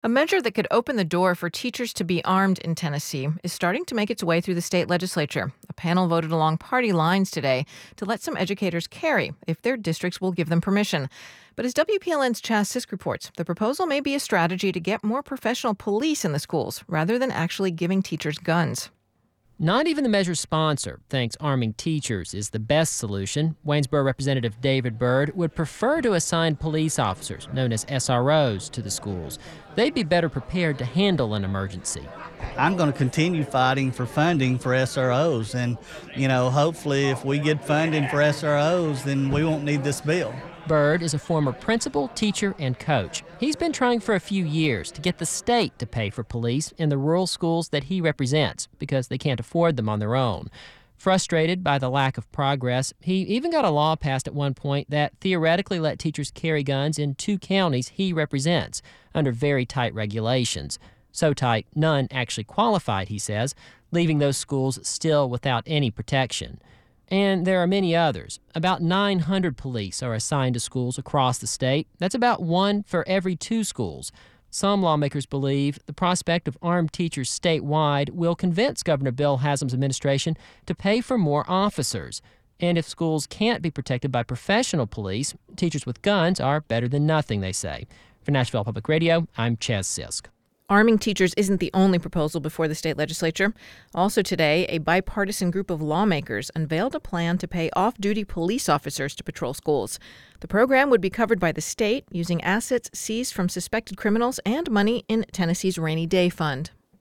A measure that could open the door for teachers to be armed in Tennessee is starting to make its way through the state legislature. A panel voted along party lines today to let some educators carry if their districts will give them permission. But as WPLN's Chaz Sisk reports, the proposal may be a strategy to get more professional police in the schools rather than actually giving teachers guns. Not even the measure's sponsor thinks arming teachers is the best solution. Waynesboro Representative David Byrd would prefer to assign police officers, known as SROs, to the schools. They'd be better prepared to handle an emergency. I'm going to continue fighting for funding for SROs, and, hopefully if we get funding for SROs, then we won't need this bill. Byrd is a former principal, teacher, and coach. He's been trying for a few years to get the state to pay for police in the rural schools that he represents because they can't afford them on their own. Frustrated by the lack of progress, he even got a law passed at one point that theoretically let teachers carry guns in 2 counties he represents under very tight regulations. So tight, none actually qualified, he says, leaving those schools still without any protection. And there are many others. About 900 police are assigned to schools across the state. That's about 1 for every 2 schools. Some lawmakers believe the prospect of armed teachers statewide will convince Governor Bill Haslam's administration to pay for more officers. And if schools can't be protected by professional police, teachers with guns are better than nothing, they say. For Nashville Public Radio, I'm Chaz Sisk. Arming teachers isn't the only proposal before the state legislature. Also today, a bipartisan group of lawmakers unveiled a plan to pay off-duty police officers to patrol schools. The program would be covered by the state using assets seized from suspected criminals and money in Tennessee's Rainy Day Fund.